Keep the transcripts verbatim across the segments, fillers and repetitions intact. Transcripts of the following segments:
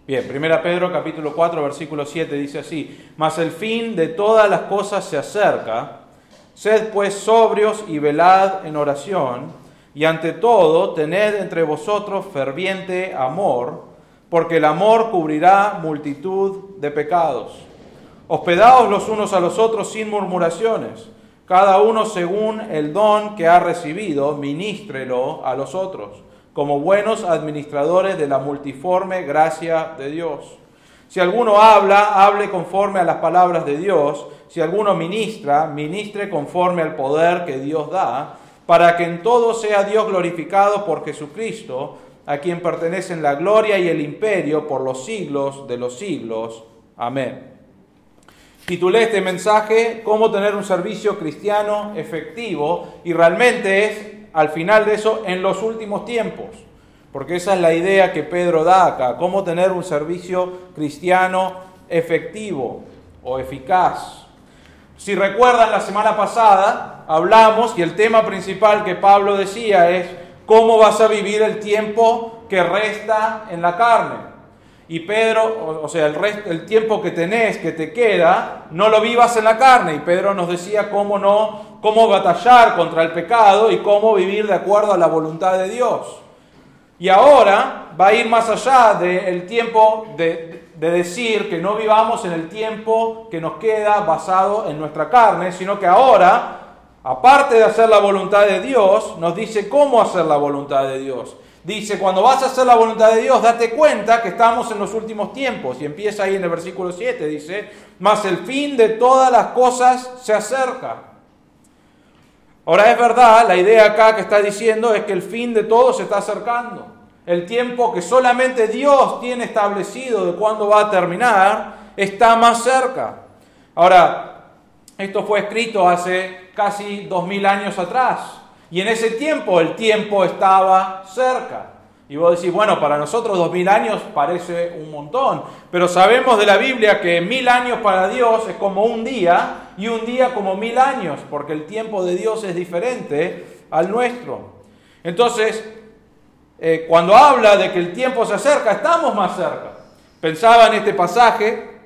Bien, primera Pedro capítulo cuatro, versículo siete dice así: mas el fin de todas las cosas se acerca, sed pues sobrios y velad en oración, y ante todo tened entre vosotros ferviente amor, porque el amor cubrirá multitud de pecados. Hospedaos los unos a los otros sin murmuraciones, cada uno según el don que ha recibido, ministrelo a los otros, como buenos administradores de la multiforme gracia de Dios. Si alguno habla, hable conforme a las palabras de Dios. Si alguno ministra, ministre conforme al poder que Dios da, para que en todo sea Dios glorificado por Jesucristo, a quien pertenecen la gloria y el imperio por los siglos de los siglos. Amén. Titulé este mensaje "Cómo tener un servicio cristiano efectivo", y realmente es, al final de eso, en los últimos tiempos, porque esa es la idea que Pedro da acá: cómo tener un servicio cristiano efectivo o eficaz. Si recuerdan, la semana pasada hablamos, y el tema principal que Pablo decía es cómo vas a vivir el tiempo que resta en la carne. Y Pedro, o sea, el, resto, el tiempo que tenés, que te queda, no lo vivas en la carne. Y Pedro nos decía cómo no, cómo batallar contra el pecado y cómo vivir de acuerdo a la voluntad de Dios. Y ahora va a ir más allá del tiempo de, de decir que no vivamos en el tiempo que nos queda basado en nuestra carne, sino que ahora, aparte de hacer la voluntad de Dios, nos dice cómo hacer la voluntad de Dios. Dice, cuando vas a hacer la voluntad de Dios, date cuenta que estamos en los últimos tiempos. Y empieza ahí en el versículo siete, dice, mas el fin de todas las cosas se acerca. Ahora es verdad, la idea acá que está diciendo es que el fin de todo se está acercando. El tiempo que solamente Dios tiene establecido de cuándo va a terminar, está más cerca. Ahora, esto fue escrito hace casi dos mil años atrás. Y en ese tiempo, el tiempo estaba cerca. Y vos decís, bueno, para nosotros dos mil años parece un montón. Pero sabemos de la Biblia que mil años para Dios es como un día, y un día como mil años, porque el tiempo de Dios es diferente al nuestro. Entonces, eh, cuando habla de que el tiempo se acerca, estamos más cerca. Pensaba en este pasaje,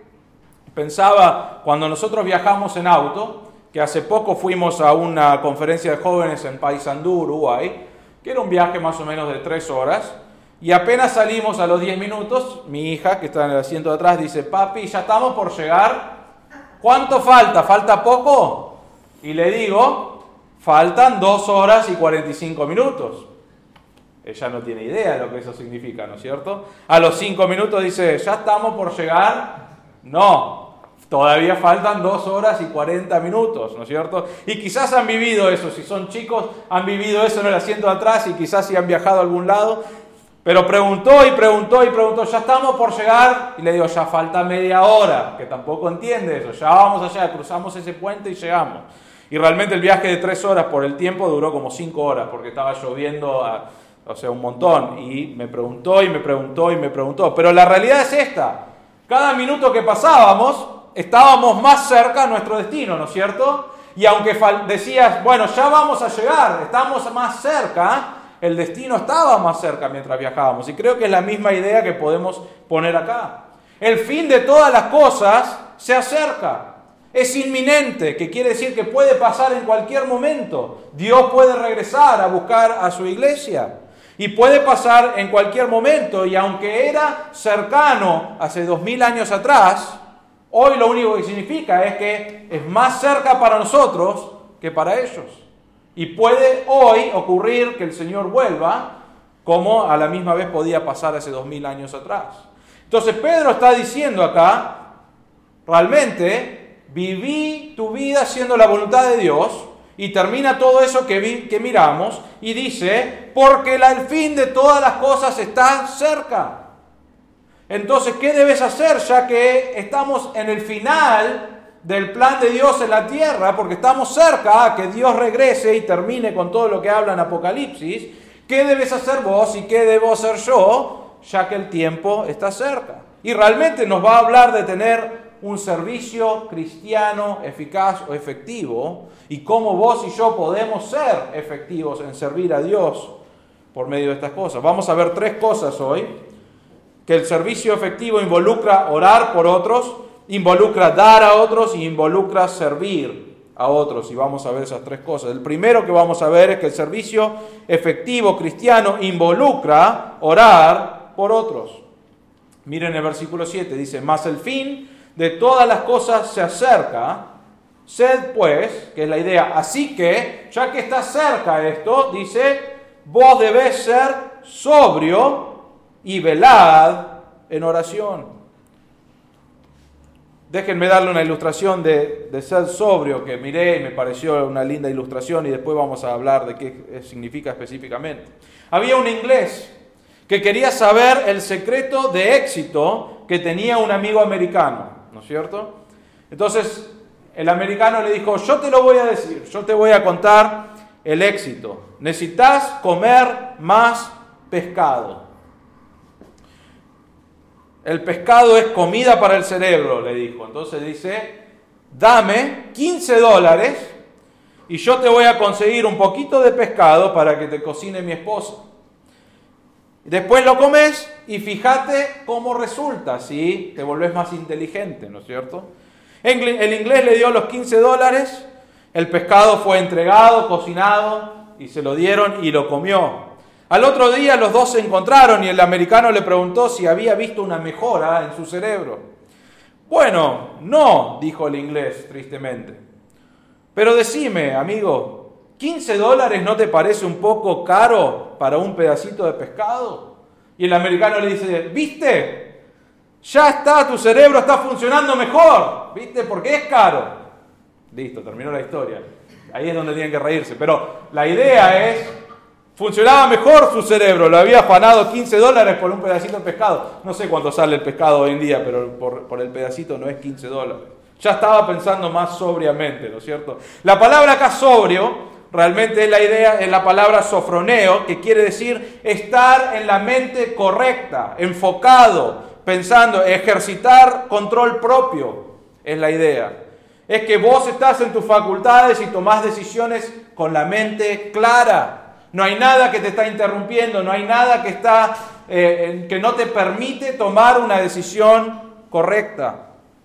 pensaba cuando nosotros viajamos en auto, que hace poco fuimos a una conferencia de jóvenes en Paysandú, Uruguay, que era un viaje más o menos de tres horas, y apenas salimos a los diez minutos, mi hija, que está en el asiento de atrás, dice, papi, ya estamos por llegar, ¿cuánto falta? ¿Falta poco? Y le digo, faltan dos horas y cuarenta y cinco minutos. Ella no tiene idea de lo que eso significa, ¿no es cierto? A los cinco minutos dice, ¿ya estamos por llegar? No. Todavía faltan dos horas y cuarenta minutos, ¿no es cierto? Y quizás han vivido eso, si son chicos, han vivido eso en el asiento de atrás y quizás si han viajado a algún lado. Pero preguntó y preguntó y preguntó, ¿ya estamos por llegar? Y le digo, ya falta media hora, que tampoco entiende eso. Ya vamos allá, cruzamos ese puente y llegamos. Y realmente el viaje de tres horas por el tiempo duró como cinco horas, porque estaba lloviendo, a, o sea, un montón. Y me preguntó y me preguntó y me preguntó. Pero la realidad es esta. Cada minuto que pasábamos, estábamos más cerca a nuestro destino, ¿no es cierto? Y aunque decías, bueno, ya vamos a llegar, estamos más cerca, el destino estaba más cerca mientras viajábamos. Y creo que es la misma idea que podemos poner acá. El fin de todas las cosas se acerca. Es inminente, que quiere decir que puede pasar en cualquier momento. Dios puede regresar a buscar a su iglesia. Y puede pasar en cualquier momento. Y aunque era cercano hace dos mil años atrás, hoy lo único que significa es que es más cerca para nosotros que para ellos. Y puede hoy ocurrir que el Señor vuelva, como a la misma vez podía pasar hace dos mil años atrás. Entonces Pedro está diciendo acá, realmente, viví tu vida haciendo la voluntad de Dios, y termina todo eso que, vi, que miramos, y dice, porque la, el fin de todas las cosas está cerca. Entonces, ¿qué debes hacer ya que estamos en el final del plan de Dios en la tierra? Porque estamos cerca a que Dios regrese y termine con todo lo que habla en Apocalipsis. ¿Qué debes hacer vos y qué debo hacer yo ya que el tiempo está cerca? Y realmente nos va a hablar de tener un servicio cristiano eficaz o efectivo y cómo vos y yo podemos ser efectivos en servir a Dios por medio de estas cosas. Vamos a ver tres cosas hoy que el servicio efectivo involucra orar por otros, involucra dar a otros y involucra servir a otros. Y vamos a ver esas tres cosas. El primero que vamos a ver es que el servicio efectivo cristiano involucra orar por otros. Miren el versículo siete, dice, mas el fin de todas las cosas se acerca, sed pues, que es la idea, así que, ya que está cerca esto, dice, vos debés ser sobrio y velad en oración. Déjenme darle una ilustración de, de ser sobrio, que miré y me pareció una linda ilustración y después vamos a hablar de qué significa específicamente. Había un inglés que quería saber el secreto de éxito que tenía un amigo americano, ¿no es cierto? Entonces, el americano le dijo, yo te lo voy a decir, yo te voy a contar el éxito. Necesitas comer más pescado. El pescado es comida para el cerebro, le dijo. Entonces dice, dame quince dólares y yo te voy a conseguir un poquito de pescado para que te cocine mi esposa. Después lo comes y fíjate cómo resulta, si te volvés más inteligente, ¿no es cierto? El inglés le dio los quince dólares, el pescado fue entregado, cocinado y se lo dieron y lo comió. Al otro día los dos se encontraron y el americano le preguntó si había visto una mejora en su cerebro. Bueno, no, dijo el inglés tristemente. Pero decime, amigo, ¿quince dólares no te parece un poco caro para un pedacito de pescado? Y el americano le dice, ¿viste? Ya está, tu cerebro está funcionando mejor, ¿viste? Porque es caro. Listo, terminó la historia. Ahí es donde tienen que reírse. Pero la idea es, funcionaba mejor su cerebro, lo había afanado quince dólares por un pedacito de pescado. No sé cuánto sale el pescado hoy en día, pero por, por el pedacito no es quince dólares. Ya estaba pensando más sobriamente, ¿no es cierto? La palabra acá sobrio realmente es la idea, es la palabra sofroneo, que quiere decir estar en la mente correcta, enfocado, pensando, ejercitar control propio, es la idea. Es que vos estás en tus facultades y tomás decisiones con la mente clara. No hay nada que te está interrumpiendo, no hay nada que, está, eh, que no te permite tomar una decisión correcta.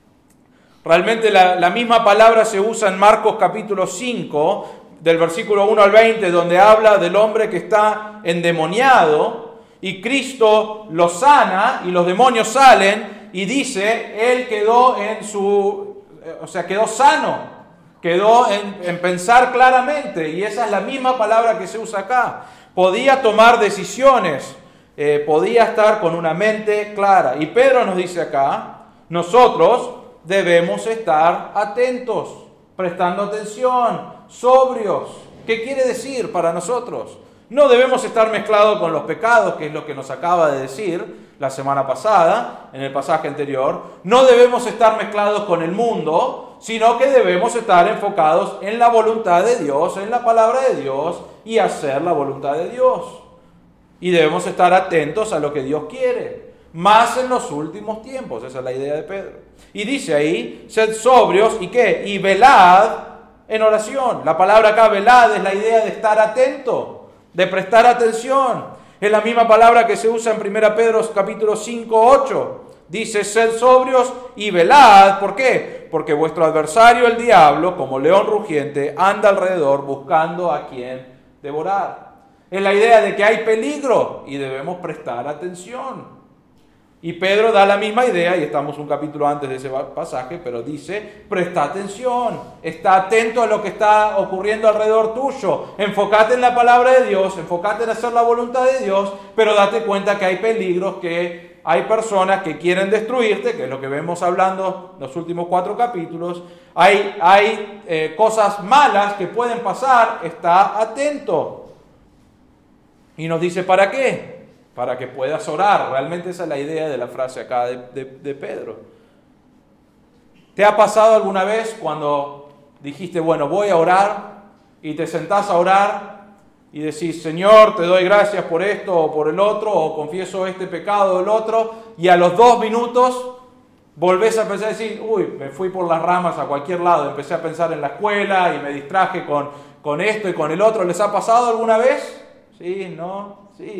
Realmente la, la misma palabra se usa en Marcos capítulo cinco, del versículo uno al veinte, donde habla del hombre que está endemoniado y Cristo lo sana y los demonios salen y dice, él quedó en su, o sea, quedó sano. Quedó en, en pensar claramente, y esa es la misma palabra que se usa acá. Podía tomar decisiones, eh, podía estar con una mente clara. Y Pedro nos dice acá, nosotros debemos estar atentos, prestando atención, sobrios. ¿Qué quiere decir para nosotros? No debemos estar mezclados con los pecados, que es lo que nos acaba de decir la semana pasada, en el pasaje anterior. No debemos estar mezclados con el mundo, sino que debemos estar enfocados en la voluntad de Dios, en la palabra de Dios y hacer la voluntad de Dios. Y debemos estar atentos a lo que Dios quiere, más en los últimos tiempos. Esa es la idea de Pedro. Y dice ahí, sed sobrios y ¿qué? Y velad en oración. La palabra acá, velad, es la idea de estar atento, de prestar atención. Es la misma palabra que se usa en primera Pedro capítulo cinco, ocho. Dice, sed sobrios y velad. ¿Por qué? Porque vuestro adversario, el diablo, como león rugiente, anda alrededor buscando a quien devorar. Es la idea de que hay peligro y debemos prestar atención. Y Pedro da la misma idea, y estamos un capítulo antes de ese pasaje, pero dice, presta atención, está atento a lo que está ocurriendo alrededor tuyo, enfócate en la palabra de Dios, enfócate en hacer la voluntad de Dios, pero date cuenta que hay peligros, que hay personas que quieren destruirte, que es lo que vemos hablando en los últimos cuatro capítulos, hay, hay eh, cosas malas que pueden pasar, está atento. Y nos dice, ¿para qué? Para que puedas orar. Realmente esa es la idea de la frase acá de, de, de Pedro. ¿Te ha pasado alguna vez cuando dijiste, bueno, voy a orar, y te sentás a orar y decís, Señor, te doy gracias por esto o por el otro, o confieso este pecado o el otro, y a los dos minutos volvés a pensar y decir, uy, me fui por las ramas a cualquier lado, empecé a pensar en la escuela y me distraje con, con esto y con el otro? ¿Les ha pasado alguna vez? Sí, no, sí.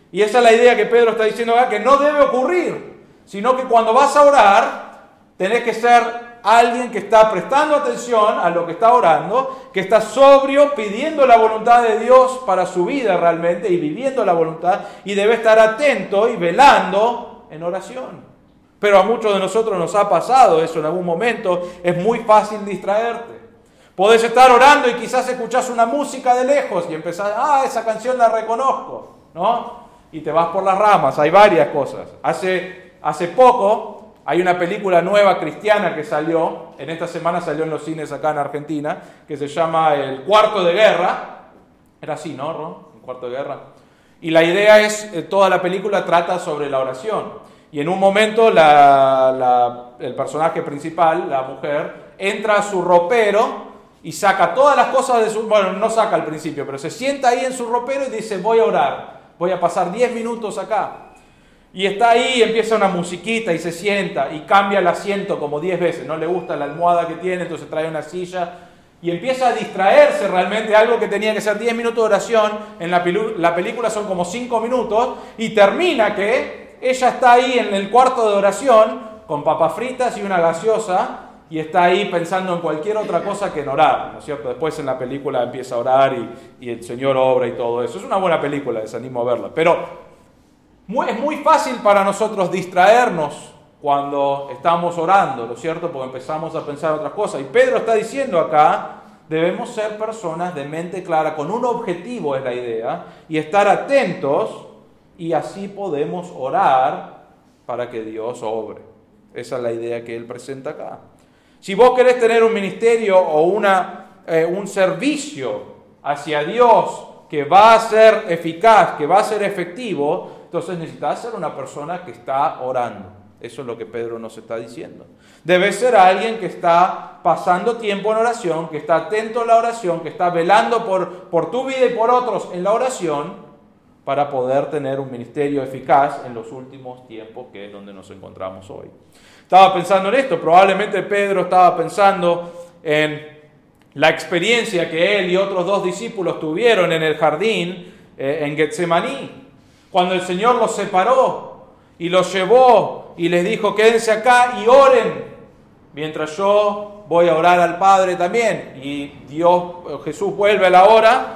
Y esa es la idea que Pedro está diciendo acá, que no debe ocurrir, sino que cuando vas a orar, tenés que ser alguien que está prestando atención a lo que está orando, que está sobrio, pidiendo la voluntad de Dios para su vida realmente y viviendo la voluntad, y debe estar atento y velando en oración. Pero a muchos de nosotros nos ha pasado eso en algún momento, es muy fácil distraerte. Podés estar orando y quizás escuchás una música de lejos y empezás, ah, esa canción la reconozco, ¿no? Y te vas por las ramas, hay varias cosas. Hace, hace poco hay una película nueva cristiana que salió, en esta semana salió en los cines acá en Argentina, que se llama El Cuarto de Guerra. Era así, ¿no, Ron? El Cuarto de Guerra. Y la idea es, eh, toda la película trata sobre la oración. Y en un momento la, la, el personaje principal, la mujer, entra a su ropero y saca todas las cosas de su... Bueno, no saca al principio, pero se sienta ahí en su ropero y dice, voy a orar, voy a pasar diez minutos acá. Y está ahí, empieza una musiquita y se sienta y cambia el asiento como diez veces. No le gusta la almohada que tiene, entonces trae una silla y empieza a distraerse realmente, algo que tenía que ser diez minutos de oración. En la, pelu- la película son como cinco minutos y termina que ella está ahí en el cuarto de oración con papas fritas y una gaseosa y está ahí pensando en cualquier otra cosa que en orar, ¿no es cierto? Después en la película empieza a orar y, y el Señor obra y todo eso. Es una buena película, les animo a verla. Pero muy, es muy fácil para nosotros distraernos cuando estamos orando, ¿no es cierto? Porque empezamos a pensar otras cosas. Y Pedro está diciendo acá, debemos ser personas de mente clara, con un objetivo es la idea, y estar atentos, y así podemos orar para que Dios obre. Esa es la idea que él presenta acá. Si vos querés tener un ministerio o una, eh, un servicio hacia Dios que va a ser eficaz, que va a ser efectivo, entonces necesitas ser una persona que está orando. Eso es lo que Pedro nos está diciendo. Debe ser alguien que está pasando tiempo en oración, que está atento a la oración, que está velando por, por tu vida y por otros en la oración, para poder tener un ministerio eficaz en los últimos tiempos, que es donde nos encontramos hoy. Estaba pensando en esto, probablemente Pedro estaba pensando en la experiencia que él y otros dos discípulos tuvieron en el jardín, eh, en Getsemaní, cuando el Señor los separó y los llevó y les dijo, quédense acá y oren, mientras yo voy a orar al Padre también. Y Dios, Jesús vuelve a la hora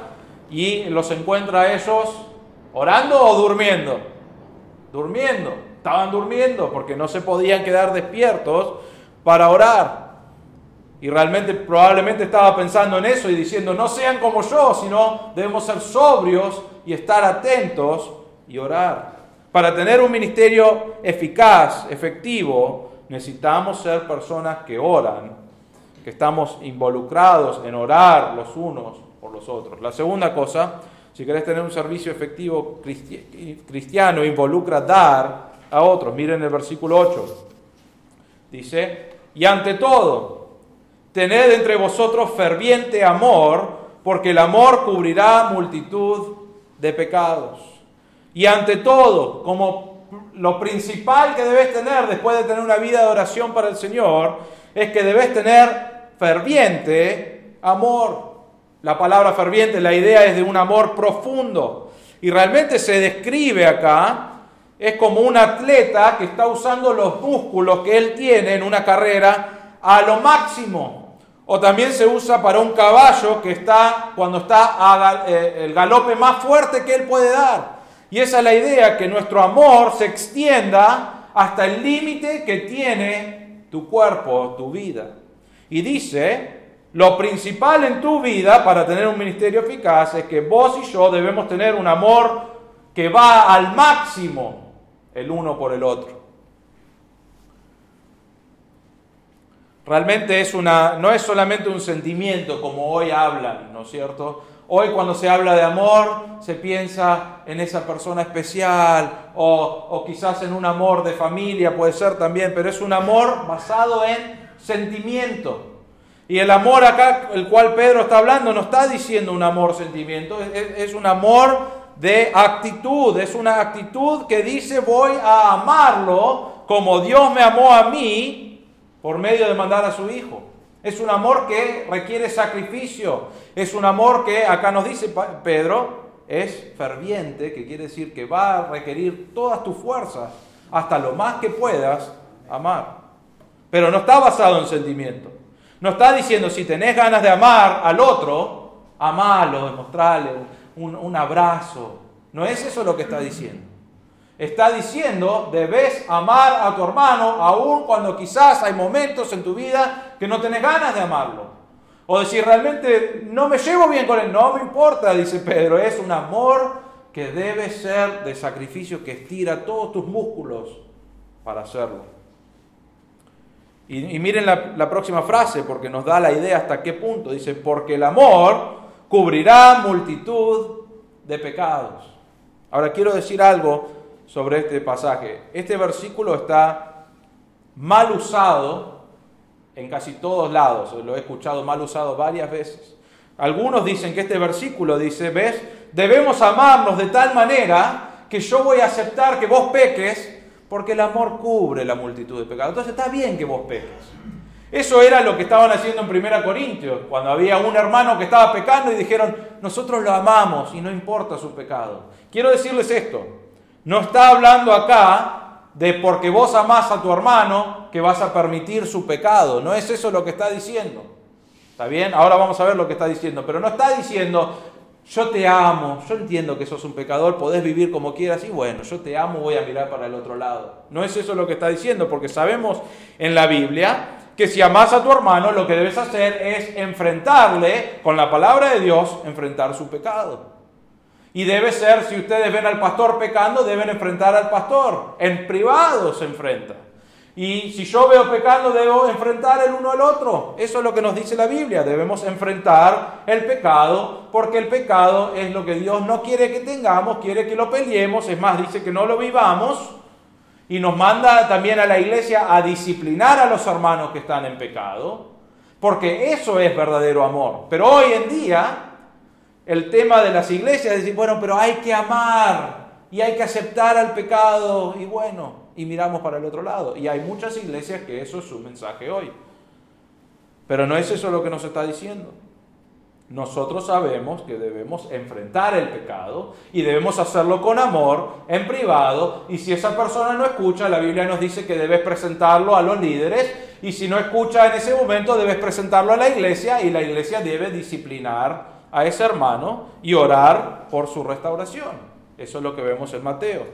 y los encuentra a ellos orando o durmiendo. Durmiendo, estaban durmiendo porque no se podían quedar despiertos para orar. Y realmente probablemente estaba pensando en eso y diciendo, no sean como yo, sino debemos ser sobrios y estar atentos y orar. Para tener un ministerio eficaz, efectivo, necesitamos ser personas que oran, que estamos involucrados en orar los unos por los otros. La segunda cosa, si querés tener un servicio efectivo cristiano, involucra dar a otros. Miren el versículo ocho. Dice, y ante todo, tened entre vosotros ferviente amor, porque el amor cubrirá multitud de pecados. Y ante todo, como lo principal que debes tener después de tener una vida de oración para el Señor, es que debes tener ferviente amor. La palabra ferviente, la idea es de un amor profundo. Y realmente se describe acá, es como un atleta que está usando los músculos que él tiene en una carrera a lo máximo. O también se usa para un caballo que está, cuando está a, eh, el galope más fuerte que él puede dar. Y esa es la idea, que nuestro amor se extienda hasta el límite que tiene tu cuerpo, tu vida. Y dice, lo principal en tu vida para tener un ministerio eficaz es que vos y yo debemos tener un amor que va al máximo el uno por el otro. Realmente es una, no es solamente un sentimiento como hoy hablan, ¿no es cierto? Hoy cuando se habla de amor se piensa en esa persona especial o, o quizás en un amor de familia, puede ser también, pero es un amor basado en sentimiento. Y el amor acá, el cual Pedro está hablando, no está diciendo un amor sentimiento, es, es un amor de actitud, es una actitud que dice voy a amarlo como Dios me amó a mí por medio de mandar a su Hijo. Es un amor que requiere sacrificio. Es un amor que, acá nos dice Pedro, es ferviente, que quiere decir que va a requerir todas tus fuerzas, hasta lo más que puedas, amar. Pero no está basado en sentimiento. No está diciendo, si tenés ganas de amar al otro, amalo, demostrarle un, un abrazo. No es eso lo que está diciendo. Está diciendo, debes amar a tu hermano, aun cuando quizás hay momentos en tu vida que no tenés ganas de amarlo. O decir, realmente no me llevo bien con él, no me importa, dice Pedro, es un amor que debe ser de sacrificio, que estira todos tus músculos para hacerlo. Y, y miren la, la próxima frase, porque nos da la idea hasta qué punto. Dice, porque el amor cubrirá multitud de pecados. Ahora quiero decir algo sobre este pasaje. Este versículo está mal usado en casi todos lados, lo he escuchado mal usado varias veces. Algunos dicen que este versículo dice, ¿ves? Debemos amarnos de tal manera que yo voy a aceptar que vos peques porque el amor cubre la multitud de pecados. Entonces está bien que vos peques. Eso era lo que estaban haciendo en primera Corintios, cuando había un hermano que estaba pecando y dijeron, nosotros lo amamos y no importa su pecado. Quiero decirles esto, no está hablando acá de porque vos amás a tu hermano que vas a permitir su pecado. No es eso lo que está diciendo. ¿Está bien? Ahora vamos a ver lo que está diciendo. Pero no está diciendo, yo te amo, yo entiendo que sos un pecador, podés vivir como quieras y bueno, yo te amo, voy a mirar para el otro lado. No es eso lo que está diciendo, porque sabemos en la Biblia que si amás a tu hermano, lo que debes hacer es enfrentarle, con la palabra de Dios, enfrentar su pecado. Y debe ser, si ustedes ven al pastor pecando, deben enfrentar al pastor. En privado se enfrenta. Y si yo veo pecando, debo enfrentar el uno al otro. Eso es lo que nos dice la Biblia. Debemos enfrentar el pecado, porque el pecado es lo que Dios no quiere que tengamos, quiere que lo peleemos. Es más, dice que no lo vivamos. Y nos manda también a la iglesia a disciplinar a los hermanos que están en pecado, porque eso es verdadero amor. Pero hoy en día el tema de las iglesias es decir, bueno, pero hay que amar y hay que aceptar al pecado y bueno, y miramos para el otro lado. Y hay muchas iglesias que eso es su mensaje hoy. Pero no es eso lo que nos está diciendo. Nosotros sabemos que debemos enfrentar el pecado y debemos hacerlo con amor, en privado, y si esa persona no escucha, la Biblia nos dice que debes presentarlo a los líderes, y si no escucha en ese momento, debes presentarlo a la iglesia, y la iglesia debe disciplinar a ese hermano y orar por su restauración. Eso es lo que vemos en Mateo.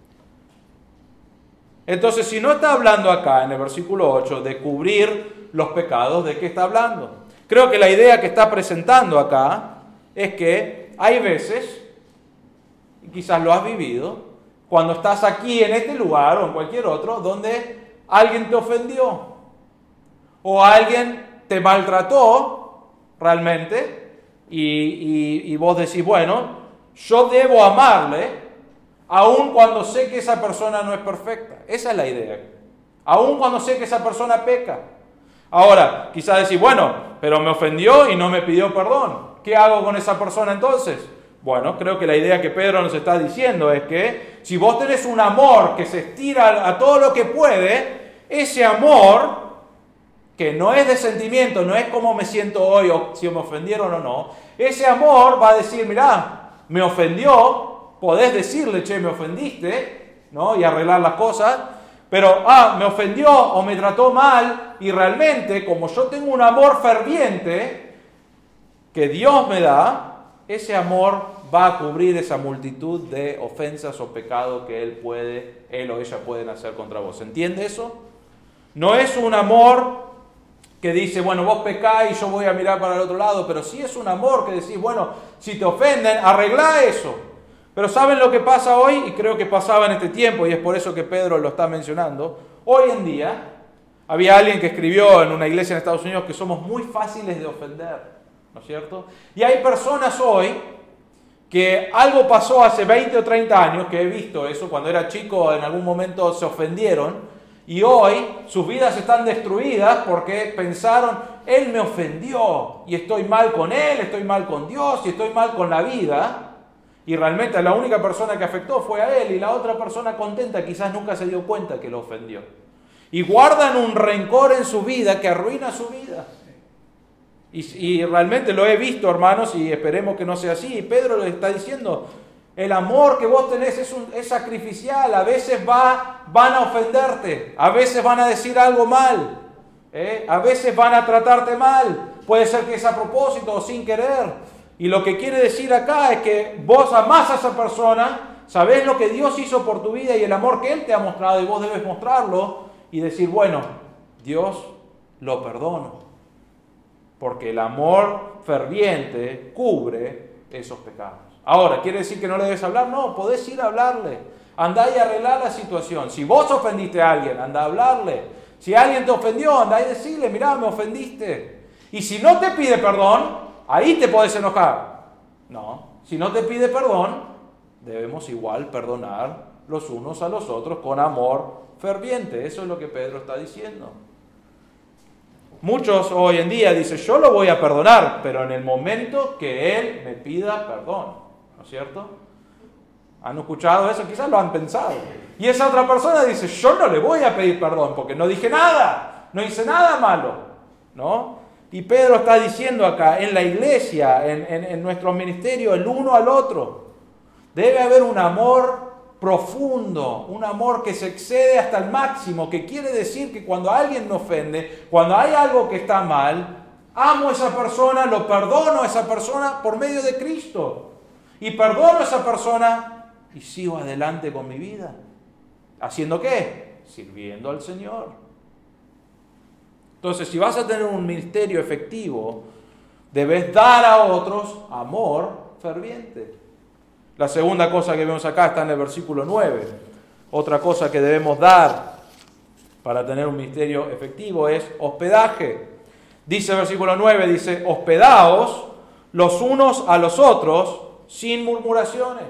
Entonces, si no está hablando acá en el versículo ocho de cubrir los pecados, ¿de qué está hablando? Creo que la idea que está presentando acá es que hay veces, y quizás lo has vivido, cuando estás aquí en este lugar o en cualquier otro, donde alguien te ofendió o alguien te maltrató realmente y, y, y vos decís, bueno, yo debo amarle aun cuando sé que esa persona no es perfecta. Esa es la idea. Aun cuando sé que esa persona peca. Ahora, quizás decís, bueno, pero me ofendió y no me pidió perdón. ¿Qué hago con esa persona entonces? Bueno, creo que la idea que Pedro nos está diciendo es que si vos tenés un amor que se estira a todo lo que puede, ese amor, que no es de sentimiento, no es como me siento hoy o si me ofendieron o no, ese amor va a decir, mirá, me ofendió, podés decirle, che, me ofendiste, ¿no? Y arreglar las cosas. Pero, ah, me ofendió o me trató mal y realmente, como yo tengo un amor ferviente que Dios me da, ese amor va a cubrir esa multitud de ofensas o pecados que Él puede, Él o ella pueden hacer contra vos. ¿Entiende eso? No es un amor que dice, bueno, vos pecás y yo voy a mirar para el otro lado, pero sí es un amor que decís, bueno, si te ofenden, arreglá eso. Pero ¿saben lo que pasa hoy? Y creo que pasaba en este tiempo, y es por eso que Pedro lo está mencionando. Hoy en día, había alguien que escribió en una iglesia en Estados Unidos que somos muy fáciles de ofender, ¿no es cierto? Y hay personas hoy que algo pasó hace veinte o treinta años, que he visto eso, cuando era chico en algún momento se ofendieron, y hoy sus vidas están destruidas porque pensaron, él me ofendió, y estoy mal con él, estoy mal con Dios, y estoy mal con la vida. Y realmente la única persona que afectó fue a él y la otra persona contenta quizás nunca se dio cuenta que lo ofendió. Y guardan un rencor en su vida que arruina su vida. Y, y realmente lo he visto, hermanos, y esperemos que no sea así. Y Pedro le está diciendo, el amor que vos tenés es, un, es sacrificial. A veces va, van a ofenderte, a veces van a decir algo mal, ¿eh? A veces van a tratarte mal. Puede ser que es a propósito o sin querer. Y lo que quiere decir acá es que vos amás a esa persona, sabés lo que Dios hizo por tu vida y el amor que Él te ha mostrado, y vos debes mostrarlo y decir, bueno, Dios, lo perdono. Porque el amor ferviente cubre esos pecados. Ahora, ¿quiere decir que no le debes hablar? No, podés ir a hablarle. Andá y arreglar la situación. Si vos ofendiste a alguien, andá a hablarle. Si alguien te ofendió, andá y decirle, mirá, me ofendiste. Y si no te pide perdón, ahí te podés enojar. No, si no te pide perdón, debemos igual perdonar los unos a los otros con amor ferviente. Eso es lo que Pedro está diciendo. Muchos hoy en día dicen, yo lo voy a perdonar, pero en el momento que él me pida perdón, ¿no es cierto? ¿Han escuchado eso? Quizás lo han pensado. Y esa otra persona dice, yo no le voy a pedir perdón porque no dije nada, no hice nada malo, ¿no? Y Pedro está diciendo acá, en la iglesia, en, en, en nuestro ministerio, el uno al otro, debe haber un amor profundo, un amor que se excede hasta el máximo, que quiere decir que cuando alguien me ofende, cuando hay algo que está mal, amo a esa persona, lo perdono a esa persona por medio de Cristo. Y perdono a esa persona y sigo adelante con mi vida. ¿Haciendo qué? Sirviendo al Señor. Entonces, si vas a tener un ministerio efectivo, debes dar a otros amor ferviente. La segunda cosa que vemos acá está en el versículo nueve. Otra cosa que debemos dar para tener un ministerio efectivo es hospedaje. Dice el versículo nueve, dice, hospedaos los unos a los otros sin murmuraciones.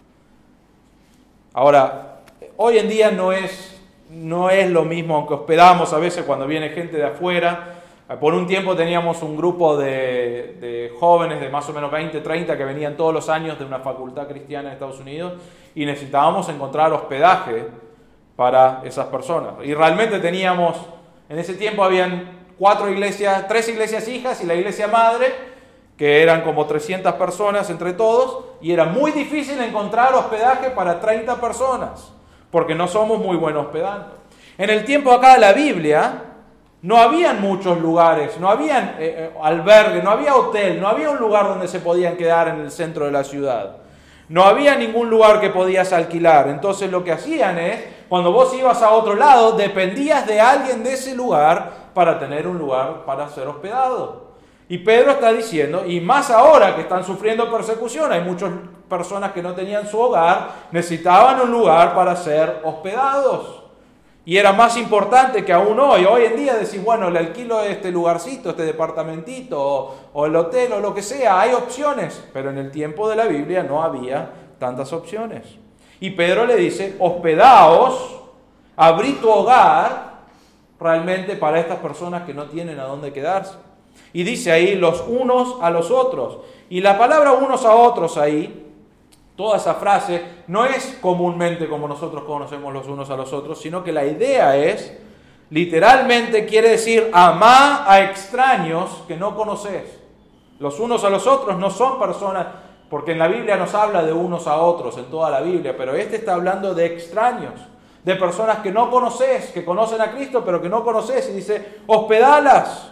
Ahora, hoy en día no es, no es lo mismo, aunque hospedamos a veces cuando viene gente de afuera. Por un tiempo teníamos un grupo de, de jóvenes de más o menos veinte, treinta que venían todos los años de una facultad cristiana en Estados Unidos y necesitábamos encontrar hospedaje para esas personas. Y realmente teníamos, en ese tiempo habían cuatro iglesias, tres iglesias hijas y la iglesia madre, que eran como trescientas personas entre todos, y era muy difícil encontrar hospedaje para treinta personas, porque no somos muy buenos hospedando. En el tiempo acá de la Biblia, no habían muchos lugares, no habían eh, albergue, no había hotel, no había un lugar donde se podían quedar en el centro de la ciudad. No había ningún lugar que podías alquilar. Entonces lo que hacían es, cuando vos ibas a otro lado, dependías de alguien de ese lugar para tener un lugar para ser hospedado. Y Pedro está diciendo, y más ahora que están sufriendo persecución, hay muchas personas que no tenían su hogar, necesitaban un lugar para ser hospedados. Y era más importante que aún hoy. Hoy en día decís, bueno, le alquilo este lugarcito, este departamentito, o, o el hotel, o lo que sea. Hay opciones, pero en el tiempo de la Biblia no había tantas opciones. Y Pedro le dice, hospedaos, abrí tu hogar realmente para estas personas que no tienen a dónde quedarse. Y dice ahí, los unos a los otros. Y la palabra unos a otros ahí, toda esa frase no es comúnmente como nosotros conocemos los unos a los otros, sino que la idea es, literalmente quiere decir, amá a extraños que no conoces. Los unos a los otros no son personas, porque en la Biblia nos habla de unos a otros, en toda la Biblia, pero este está hablando de extraños, de personas que no conoces, que conocen a Cristo, pero que no conoces, y dice, hospedalas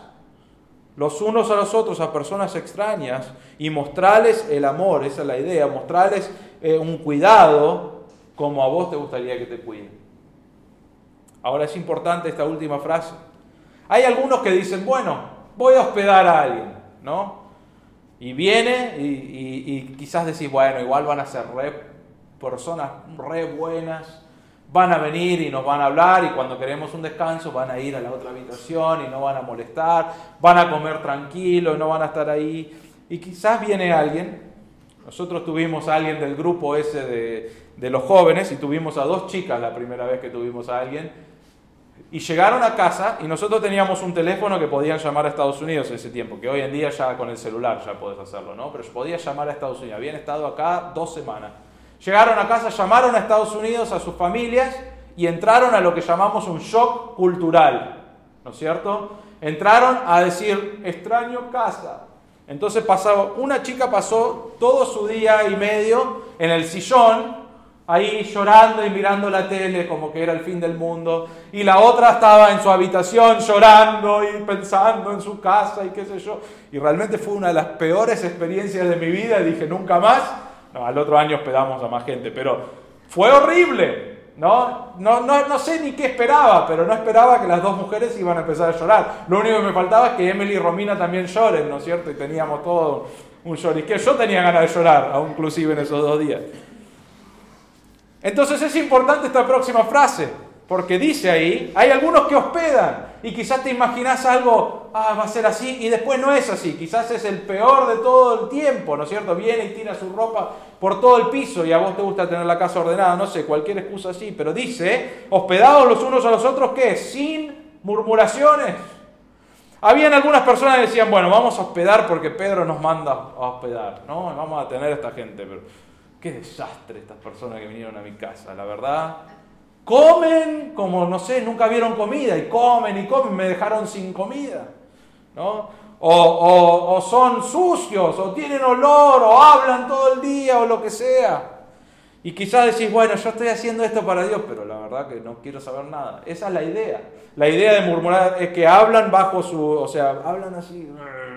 los unos a los otros, a personas extrañas, y mostrarles el amor, esa es la idea, mostrarles eh, un cuidado como a vos te gustaría que te cuiden. Ahora es importante esta última frase. Hay algunos que dicen, bueno, voy a hospedar a alguien, ¿no? Y viene y, y, y quizás decís, bueno, igual van a ser re, personas re buenas, van a venir y nos van a hablar y cuando queremos un descanso van a ir a la otra habitación y no van a molestar, van a comer tranquilo y no van a estar ahí. Y quizás viene alguien, nosotros tuvimos a alguien del grupo ese de, de los jóvenes y tuvimos a dos chicas la primera vez que tuvimos a alguien y llegaron a casa y nosotros teníamos un teléfono que podían llamar a Estados Unidos en ese tiempo, que hoy en día ya con el celular ya podés hacerlo, ¿no? Pero podía llamar a Estados Unidos, habían estado acá dos semanas. Llegaron a casa, llamaron a Estados Unidos a sus familias y entraron a lo que llamamos un shock cultural, ¿no es cierto? Entraron a decir, extraño casa. Entonces pasaba, una chica pasó todo su día y medio en el sillón, ahí llorando y mirando la tele como que era el fin del mundo. Y la otra estaba en su habitación llorando y pensando en su casa y qué sé yo. Y realmente fue una de las peores experiencias de mi vida. Y dije, nunca más. No, al otro año hospedamos a más gente, pero fue horrible. ¿No? No, no, no sé ni qué esperaba, pero no esperaba que las dos mujeres iban a empezar a llorar. Lo único que me faltaba es que Emily y Romina también lloren, ¿no es cierto? Y teníamos todo un llorisqueo. Yo tenía ganas de llorar, aún inclusive en esos dos días. Entonces es importante esta próxima frase, porque dice ahí, hay algunos que hospedan, y quizás te imaginas algo, ah, va a ser así, y después no es así. Quizás es el peor de todo el tiempo, ¿no es cierto? Viene y tira su ropa por todo el piso y a vos te gusta tener la casa ordenada, no sé, cualquier excusa así, pero dice, hospedados los unos a los otros, ¿qué? Sin murmuraciones. Habían algunas personas que decían, bueno, vamos a hospedar porque Pedro nos manda a hospedar, ¿no? Vamos a tener a esta gente, pero qué desastre estas personas que vinieron a mi casa, la verdad. Comen como, no sé, nunca vieron comida y comen y comen, me dejaron sin comida, ¿no? O, o, o son sucios, o tienen olor, o hablan todo el día, o lo que sea. Y quizás decís, bueno, yo estoy haciendo esto para Dios, pero la verdad que no quiero saber nada. Esa es la idea. La idea de murmurar es que hablan bajo su, o sea, hablan así,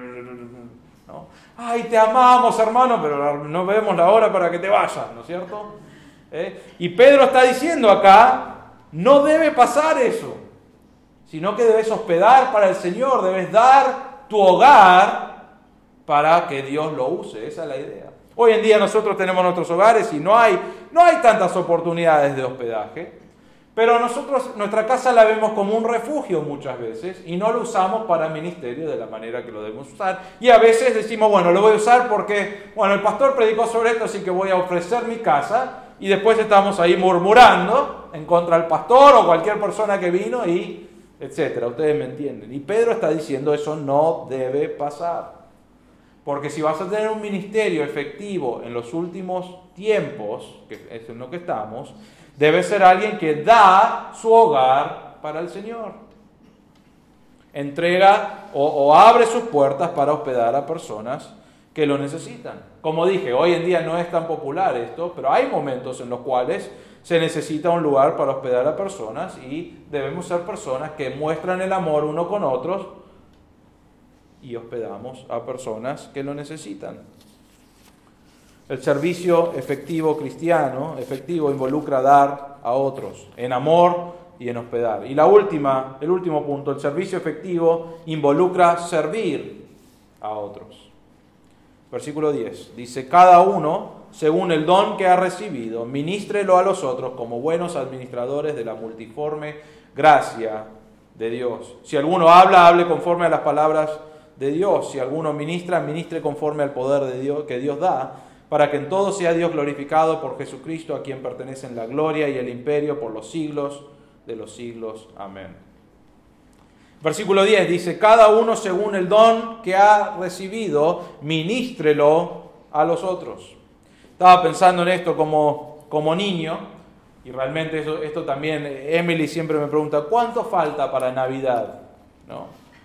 ¿no? Ay, te amamos, hermano, pero no vemos la hora para que te vayas, ¿no es cierto? ¿Eh? Y Pedro está diciendo acá, no debe pasar eso, sino que debes hospedar para el Señor, debes dar tu hogar para que Dios lo use. Esa es la idea. Hoy en día nosotros tenemos nuestros hogares y no hay, no hay tantas oportunidades de hospedaje, pero nosotros nuestra casa la vemos como un refugio muchas veces y no lo usamos para el ministerio de la manera que lo debemos usar. Y a veces decimos, bueno, lo voy a usar porque, bueno, el pastor predicó sobre esto, así que voy a ofrecer mi casa, y después estamos ahí murmurando en contra del pastor o cualquier persona que vino y etcétera. Ustedes me entienden. Y Pedro está diciendo, eso no debe pasar. Porque si vas a tener un ministerio efectivo en los últimos tiempos, que es en lo que estamos, debe ser alguien que da su hogar para el Señor. Entrega o, o abre sus puertas para hospedar a personas que lo necesitan. Como dije, hoy en día no es tan popular esto, pero hay momentos en los cuales se necesita un lugar para hospedar a personas y debemos ser personas que muestran el amor uno con otros y hospedamos a personas que lo necesitan. El servicio efectivo cristiano, efectivo, involucra dar a otros en amor y en hospedar. Y la última, el último punto, el servicio efectivo involucra servir a otros. Versículo diez, dice, cada uno, según el don que ha recibido, ministrelo a los otros como buenos administradores de la multiforme gracia de Dios. Si alguno habla, hable conforme a las palabras de Dios. Si alguno ministra, ministre conforme al poder de Dios que Dios da, para que en todo sea Dios glorificado por Jesucristo, a quien pertenecen la gloria y el imperio por los siglos de los siglos. Amén. Versículo diez dice, cada uno según el don que ha recibido, ministrelo a los otros. Estaba pensando en esto como, como niño, y realmente eso, esto también, Emily siempre me pregunta, ¿cuánto falta para Navidad? ¿No?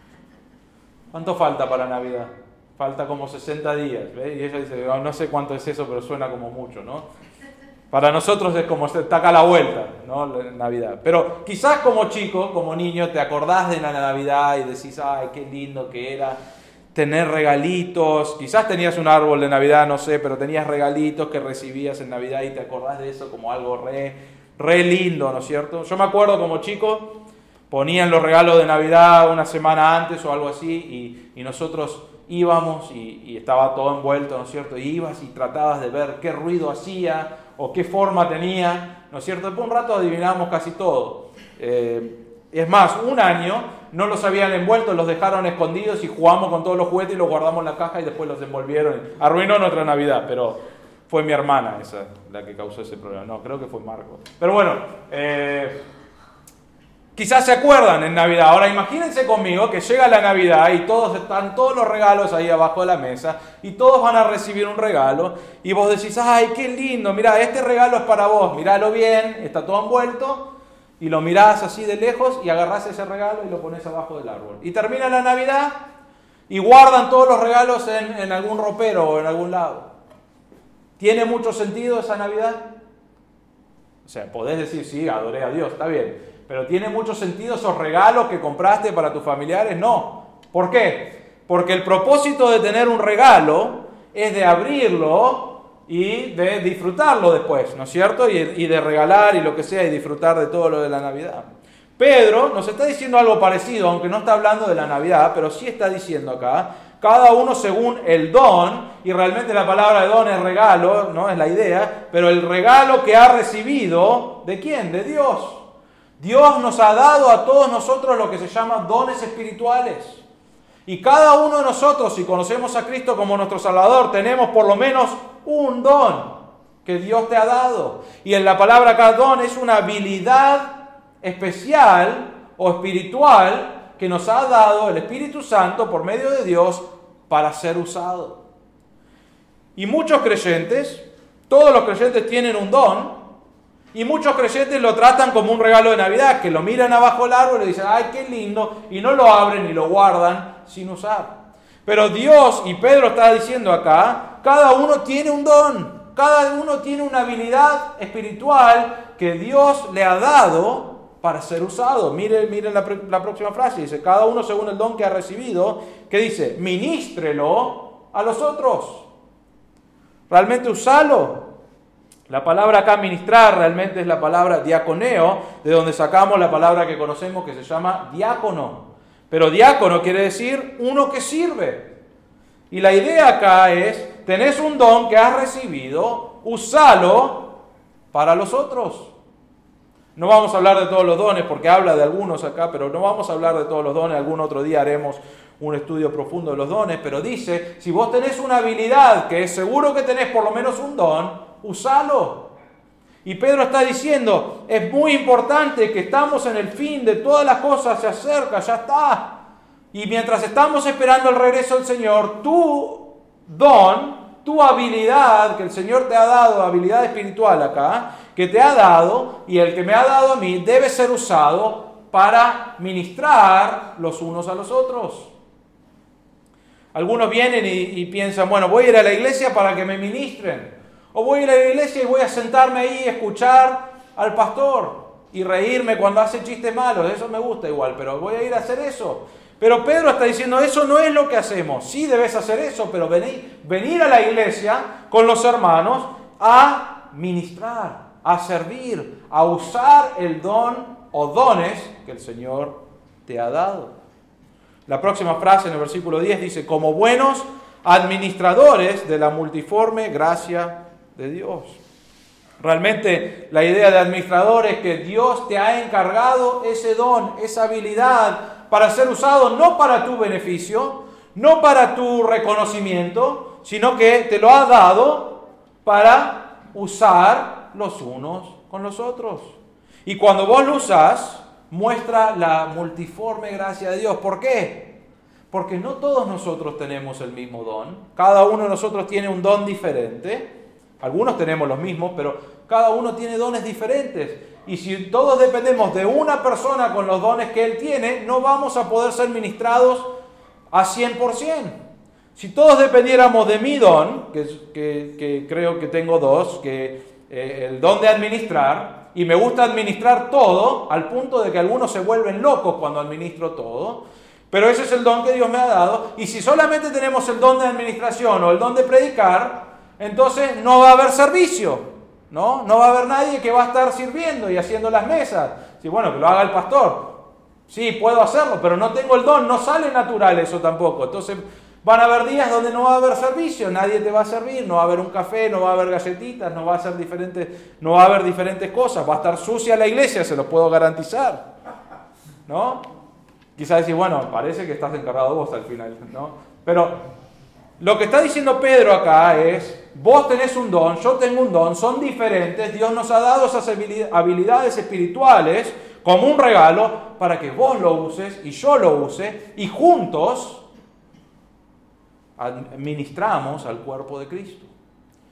¿Cuánto falta para Navidad? Falta como sesenta días, ¿ves? Y ella dice, oh, no sé cuánto es eso, pero suena como mucho, ¿no? Para nosotros es como está acá a la vuelta, ¿no? La Navidad. Pero quizás como chico, como niño, te acordás de la Navidad y decís, ay, qué lindo que era tener regalitos. Quizás tenías un árbol de Navidad, no sé, pero tenías regalitos que recibías en Navidad y te acordás de eso como algo re, re lindo, ¿no es cierto? Yo me acuerdo como chico, ponían los regalos de Navidad una semana antes o algo así y, y nosotros íbamos y, y estaba todo envuelto, ¿no es cierto? Y ibas y tratabas de ver qué ruido hacía o qué forma tenía, ¿no es cierto? Después de un rato adivinábamos casi todo. Eh, es más, un año no los habían envuelto, los dejaron escondidos y jugamos con todos los juguetes y los guardamos en la caja y después los envolvieron. Arruinó nuestra Navidad, pero fue mi hermana esa la que causó ese problema. No, creo que fue Marco. Pero bueno, eh, quizás se acuerdan en Navidad. Ahora imagínense conmigo que llega la Navidad y todos están, todos los regalos ahí abajo de la mesa y todos van a recibir un regalo y vos decís, ay, qué lindo, mirá, este regalo es para vos, miralo bien, está todo envuelto y lo mirás así de lejos y agarrás ese regalo y lo pones abajo del árbol. Y termina la Navidad y guardan todos los regalos en, en algún ropero o en algún lado. ¿Tiene mucho sentido esa Navidad? O sea, podés decir, sí, adoré a Dios, está bien. Pero ¿tiene mucho sentido esos regalos que compraste para tus familiares? No. ¿Por qué? Porque el propósito de tener un regalo es de abrirlo y de disfrutarlo después, ¿no es cierto? Y, y de regalar y lo que sea y disfrutar de todo lo de la Navidad. Pedro nos está diciendo algo parecido, aunque no está hablando de la Navidad, pero sí está diciendo acá, cada uno según el don, y realmente la palabra de don es regalo, ¿no? Es la idea, pero el regalo que ha recibido, ¿de quién? De Dios. Dios nos ha dado a todos nosotros lo que se llama dones espirituales. Y cada uno de nosotros, si conocemos a Cristo como nuestro Salvador, tenemos por lo menos un don que Dios te ha dado. Y en la palabra acá don es una habilidad especial o espiritual que nos ha dado el Espíritu Santo por medio de Dios para ser usado. Y muchos creyentes, todos los creyentes tienen un don, y muchos creyentes lo tratan como un regalo de Navidad, que lo miran abajo del árbol y dicen, ¡ay, qué lindo! Y no lo abren y lo guardan sin usar. Pero Dios, y Pedro está diciendo acá, cada uno tiene un don, cada uno tiene una habilidad espiritual que Dios le ha dado para ser usado. Miren, miren la, la próxima frase, dice, cada uno según el don que ha recibido, que dice, ministrelo a los otros. Realmente usalo. La palabra acá ministrar realmente es la palabra diaconeo, de donde sacamos la palabra que conocemos que se llama diácono. Pero diácono quiere decir uno que sirve. Y la idea acá es, tenés un don que has recibido, usalo para los otros. No vamos a hablar de todos los dones porque habla de algunos acá, pero no vamos a hablar de todos los dones. Algún otro día haremos un estudio profundo de los dones, pero dice, si vos tenés una habilidad, que es seguro que tenés por lo menos un don, usalo. Y Pedro está diciendo, es muy importante que estamos en el fin de todas las cosas, se acerca, ya está. Y mientras estamos esperando el regreso del Señor, tu don, tu habilidad que el Señor te ha dado, habilidad espiritual acá, que te ha dado y el que me ha dado a mí, debe ser usado para ministrar los unos a los otros. Algunos vienen y, y piensan, bueno, voy a ir a la iglesia para que me ministren. O voy a ir a la iglesia y voy a sentarme ahí y escuchar al pastor y reírme cuando hace chistes malos. Eso me gusta igual, pero voy a ir a hacer eso. Pero Pedro está diciendo, eso no es lo que hacemos. Sí debes hacer eso, pero venir, venir a la iglesia con los hermanos a ministrar, a servir, a usar el don o dones que el Señor te ha dado. La próxima frase en el versículo diez dice, como buenos administradores de la multiforme gracia de Dios. Realmente la idea de administrador es que Dios te ha encargado ese don, esa habilidad para ser usado no para tu beneficio, no para tu reconocimiento, sino que te lo ha dado para usar los unos con los otros. Y cuando vos lo usás, muestra la multiforme gracia de Dios. ¿Por qué? Porque no todos nosotros tenemos el mismo don. Cada uno de nosotros tiene un don diferente. Algunos tenemos los mismos, pero cada uno tiene dones diferentes. Y si todos dependemos de una persona con los dones que él tiene, no vamos a poder ser ministrados a cien por ciento. Si todos dependiéramos de mi don, que, que, que creo que tengo dos, que eh, el don de administrar, y me gusta administrar todo, al punto de que algunos se vuelven locos cuando administro todo, pero ese es el don que Dios me ha dado. Y si solamente tenemos el don de administración o el don de predicar, entonces no va a haber servicio, ¿no? No va a haber nadie que va a estar sirviendo y haciendo las mesas. Sí, bueno, que lo haga el pastor. Sí, puedo hacerlo, pero no tengo el don, no sale natural eso tampoco. Entonces van a haber días donde no va a haber servicio, nadie te va a servir, no va a haber un café, no va a haber galletitas, no va a ser diferentes, no va a haber diferentes cosas, va a estar sucia la iglesia, se lo puedo garantizar, ¿no? Quizás decir, bueno, parece que estás encargado vos al final, ¿no? Pero lo que está diciendo Pedro acá es, vos tenés un don, yo tengo un don, son diferentes, Dios nos ha dado esas habilidades espirituales como un regalo para que vos lo uses y yo lo use y juntos administramos al cuerpo de Cristo.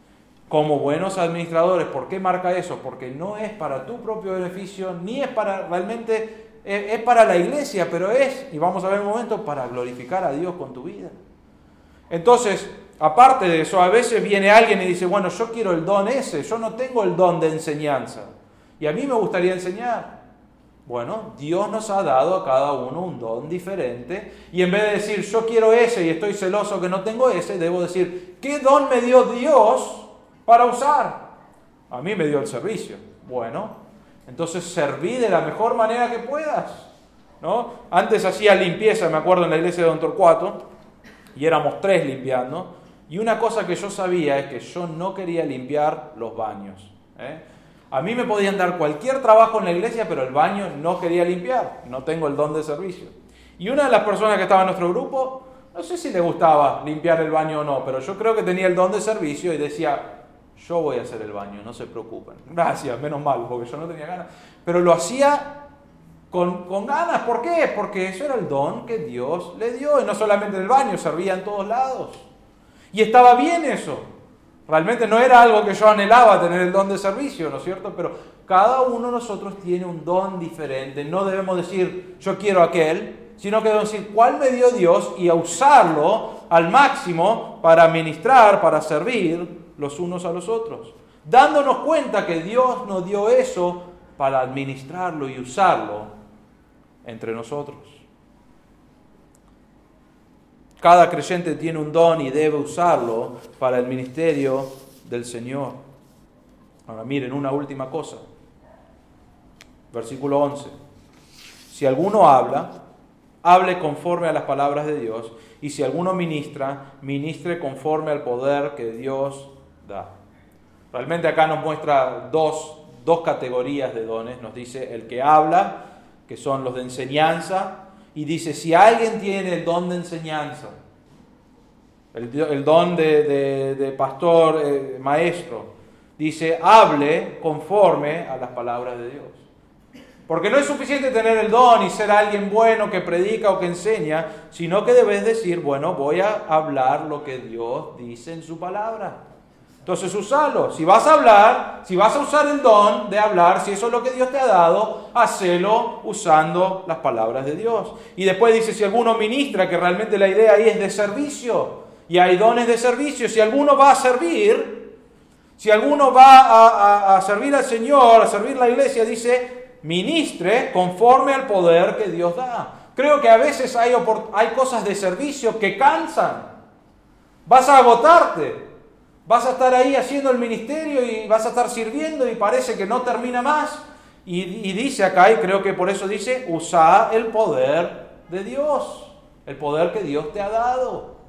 como buenos administradores. ¿Por qué marca eso? Porque no es para tu propio beneficio, ni es para realmente, es, es para la iglesia, pero es, y vamos a ver un momento, para glorificar a Dios con tu vida. Entonces, aparte de eso, a veces viene alguien y dice, bueno, yo quiero el don ese, yo no tengo el don de enseñanza, y a mí me gustaría enseñar. Bueno, Dios nos ha dado a cada uno un don diferente, y en vez de decir, yo quiero ese y estoy celoso que no tengo ese, debo decir, ¿qué don me dio Dios para usar? A mí me dio el servicio. Bueno, entonces serví de la mejor manera que puedas, ¿no? Antes hacía limpieza, me acuerdo, en la iglesia de Don Torcuato, y éramos tres limpiando, y una cosa que yo sabía es que yo no quería limpiar los baños, ¿eh? A mí me podían dar cualquier trabajo en la iglesia, pero el baño no quería limpiar, no tengo el don de servicio. Y una de las personas que estaba en nuestro grupo, no sé si le gustaba limpiar el baño o no, pero yo creo que tenía el don de servicio y decía, yo voy a hacer el baño, no se preocupen. Gracias, menos mal, porque yo no tenía ganas. Pero lo hacía con, con ganas. ¿Por qué? Porque eso era el don que Dios le dio. Y no solamente en el baño, servía en todos lados. Y estaba bien eso. Realmente no era algo que yo anhelaba, tener el don de servicio, ¿no es cierto? Pero cada uno de nosotros tiene un don diferente. No debemos decir, yo quiero aquel, sino que debemos decir, ¿cuál me dio Dios? Y a usarlo al máximo para ministrar, para servir los unos a los otros. Dándonos cuenta que Dios nos dio eso para administrarlo y usarlo entre nosotros. Cada creyente tiene un don y debe usarlo para el ministerio del Señor. Ahora miren, una última cosa. Versículo once. Si alguno habla, hable conforme a las palabras de Dios, y si alguno ministra, ministre conforme al poder que Dios da. Realmente acá nos muestra dos, dos categorías de dones. Nos dice el que habla, que son los de enseñanza, y dice, si alguien tiene el don de enseñanza, el, el don de, de, de pastor, eh, maestro, dice, hable conforme a las palabras de Dios. Porque no es suficiente tener el don y ser alguien bueno que predica o que enseña, sino que debes decir, bueno, voy a hablar lo que Dios dice en su palabra. Entonces úsalo. Si vas a hablar, si vas a usar el don de hablar, si eso es lo que Dios te ha dado, hacelo usando las palabras de Dios. Y después dice, si alguno ministra, que realmente la idea ahí es de servicio, y hay dones de servicio, si alguno va a servir, si alguno va a, a, a servir al Señor, a servir la iglesia, dice, ministre conforme al poder que Dios da. Creo que a veces hay, hay cosas de servicio que cansan. Vas a agotarte. Vas a estar ahí haciendo el ministerio y vas a estar sirviendo y parece que no termina más. Y, y dice acá, y creo que por eso dice, usa el poder de Dios, el poder que Dios te ha dado.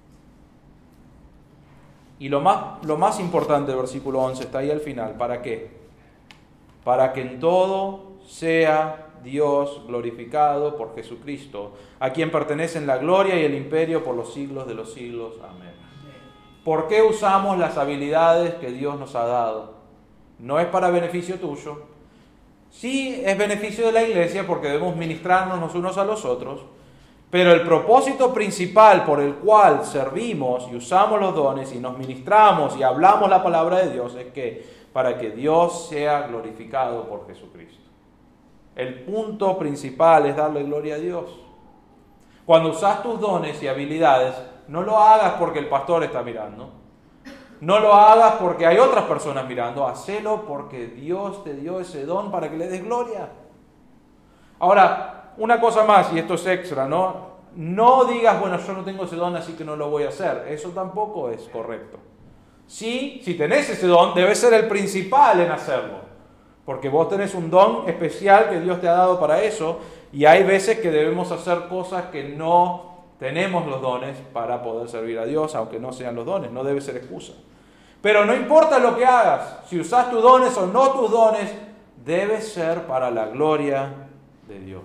Y lo más, lo más importante del versículo once está ahí al final. ¿Para qué? Para que en todo sea Dios glorificado por Jesucristo, a quien pertenecen la gloria y el imperio por los siglos de los siglos. Amén. ¿Por qué usamos las habilidades que Dios nos ha dado? No es para beneficio tuyo. Sí es beneficio de la iglesia porque debemos ministrarnos los unos a los otros, pero el propósito principal por el cual servimos y usamos los dones y nos ministramos y hablamos la palabra de Dios es que para que Dios sea glorificado por Jesucristo. El punto principal es darle gloria a Dios. Cuando usas tus dones y habilidades, no lo hagas porque el pastor está mirando. No lo hagas porque hay otras personas mirando. Hacelo porque Dios te dio ese don para que le des gloria. Ahora, una cosa más, y esto es extra, ¿no? No digas, bueno, yo no tengo ese don, así que no lo voy a hacer. Eso tampoco es correcto. Sí, si tenés ese don, debes ser el principal en hacerlo. Porque vos tenés un don especial que Dios te ha dado para eso. Y hay veces que debemos hacer cosas que no tenemos los dones para poder servir a Dios, aunque no sean los dones, no debe ser excusa. Pero no importa lo que hagas, si usas tus dones o no tus dones, debe ser para la gloria de Dios.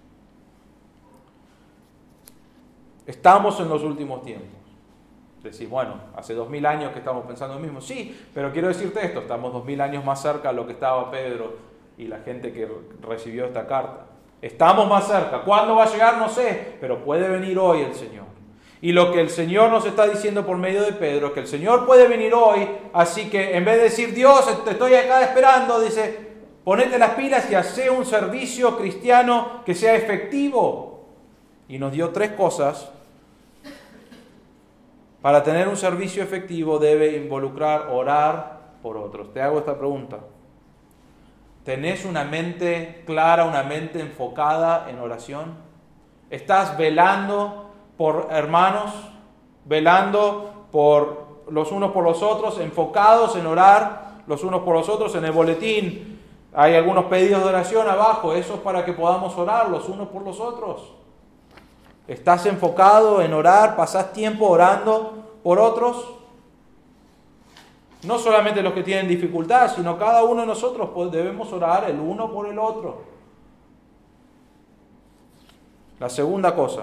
Estamos en los últimos tiempos. Decís, bueno, hace dos mil años que estamos pensando lo mismo. Sí, pero quiero decirte esto, estamos dos mil años más cerca de lo que estaba Pedro y la gente que recibió esta carta. Estamos más cerca. ¿Cuándo va a llegar? No sé, pero puede venir hoy el Señor. Y lo que el Señor nos está diciendo por medio de Pedro es que el Señor puede venir hoy, así que en vez de decir, Dios, te estoy acá esperando, dice, ponete las pilas y hace un servicio cristiano que sea efectivo. Y nos dio tres cosas. Para tener un servicio efectivo debe involucrar orar por otros. Te hago esta pregunta. ¿Tenés una mente clara, una mente enfocada en oración? ¿Estás velando por hermanos, velando por los unos por los otros, enfocados en orar los unos por los otros? En el boletín hay algunos pedidos de oración abajo, eso es para que podamos orar los unos por los otros. ¿Estás enfocado en orar? ¿Pasás tiempo orando por otros? No solamente los que tienen dificultad, sino cada uno de nosotros debemos orar el uno por el otro. La segunda cosa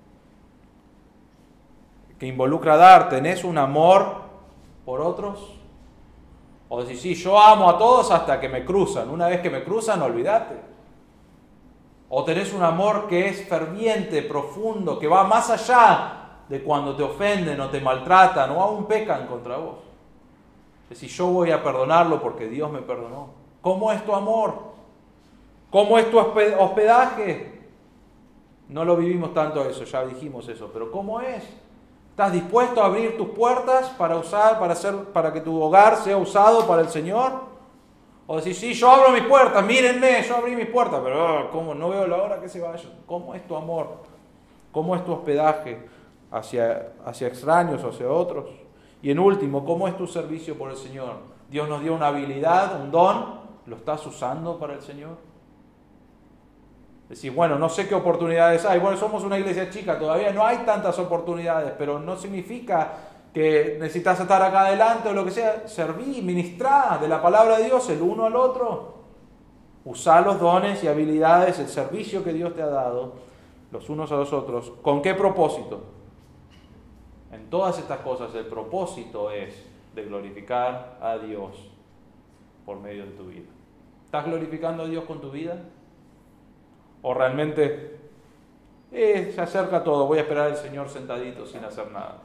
que involucra dar, ¿tenés un amor por otros? O decís, sí, yo amo a todos hasta que me cruzan. Una vez que me cruzan, olvídate. O tenés un amor que es ferviente, profundo, que va más allá de cuando te ofenden o te maltratan o aún pecan contra vos. Es decir, yo voy a perdonarlo porque Dios me perdonó. ¿Cómo es tu amor? ¿Cómo es tu hospedaje? No lo vivimos tanto eso, ya dijimos eso, pero ¿cómo es? ¿Estás dispuesto a abrir tus puertas para usar, para hacer, para que tu hogar sea usado para el Señor? O decir, sí, yo abro mis puertas, mírenme, yo abrí mis puertas, pero oh, ¿cómo? No veo la hora que se vayan. ¿Cómo es tu amor? ¿Cómo es tu hospedaje hacia, hacia extraños o hacia otros? Y en último, ¿cómo es tu servicio por el Señor? Dios nos dio una habilidad, un don, ¿lo estás usando para el Señor? Decir, bueno, no sé qué oportunidades hay. Bueno, somos una iglesia chica, todavía no hay tantas oportunidades, pero no significa que necesitas estar acá adelante o lo que sea. Serví, ministrá de la palabra de Dios el uno al otro. Usá los dones y habilidades, el servicio que Dios te ha dado, los unos a los otros. ¿Con qué propósito? En todas estas cosas el propósito es de glorificar a Dios por medio de tu vida. ¿Estás glorificando a Dios con tu vida? ¿O realmente eh, se acerca todo, voy a esperar al Señor sentadito sin hacer nada?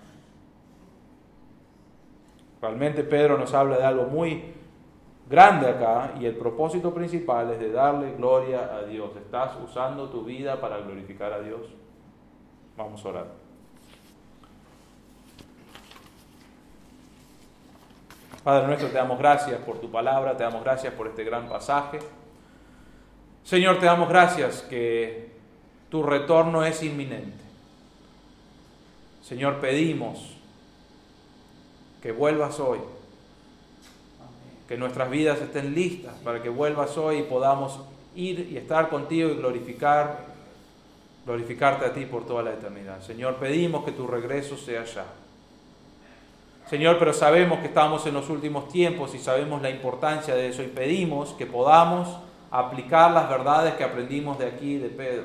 Realmente Pedro nos habla de algo muy grande acá y el propósito principal es de darle gloria a Dios. ¿Estás usando tu vida para glorificar a Dios? Vamos a orar. Padre nuestro, te damos gracias por tu palabra, te damos gracias por este gran pasaje. Señor, te damos gracias que tu retorno es inminente. Señor, pedimos que vuelvas hoy, que nuestras vidas estén listas para que vuelvas hoy y podamos ir y estar contigo y glorificar, glorificarte a ti por toda la eternidad. Señor, pedimos que tu regreso sea ya. Señor, pero sabemos que estamos en los últimos tiempos y sabemos la importancia de eso y pedimos que podamos aplicar las verdades que aprendimos de aquí, de Pedro.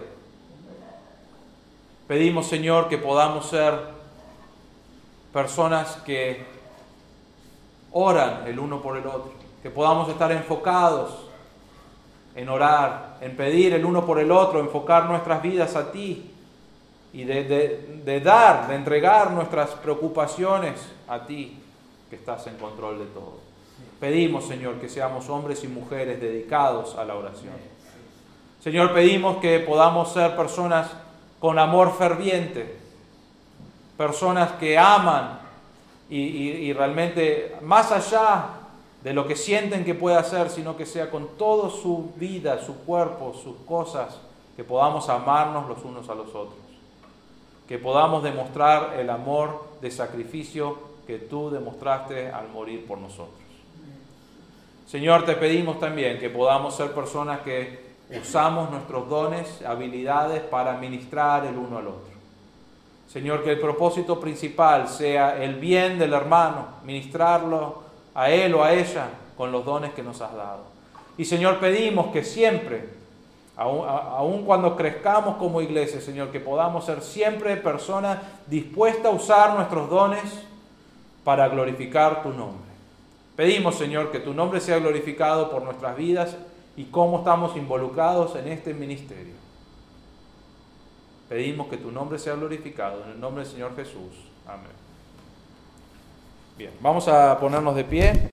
Pedimos, Señor, que podamos ser personas que oran el uno por el otro, que podamos estar enfocados en orar, en pedir el uno por el otro, enfocar nuestras vidas a ti y de, de, de dar, de entregar nuestras preocupaciones a ti, que estás en control de todo. Pedimos, Señor, que seamos hombres y mujeres dedicados a la oración. Señor, pedimos que podamos ser personas con amor ferviente, personas que aman y, y, y realmente más allá de lo que sienten que puede hacer, sino que sea con toda su vida, su cuerpo, sus cosas, que podamos amarnos los unos a los otros, que podamos demostrar el amor de sacrificio que tú demostraste al morir por nosotros. Señor, te pedimos también que podamos ser personas que usamos nuestros dones, habilidades para ministrar el uno al otro. Señor, que el propósito principal sea el bien del hermano, ministrarlo a él o a ella con los dones que nos has dado. Y Señor, pedimos que siempre, aun, aun cuando crezcamos como iglesia, Señor, que podamos ser siempre personas dispuestas a usar nuestros dones para glorificar tu nombre. Pedimos, Señor, que tu nombre sea glorificado por nuestras vidas y cómo estamos involucrados en este ministerio. Pedimos que tu nombre sea glorificado. En el nombre del Señor Jesús. Amén. Bien, vamos a ponernos de pie.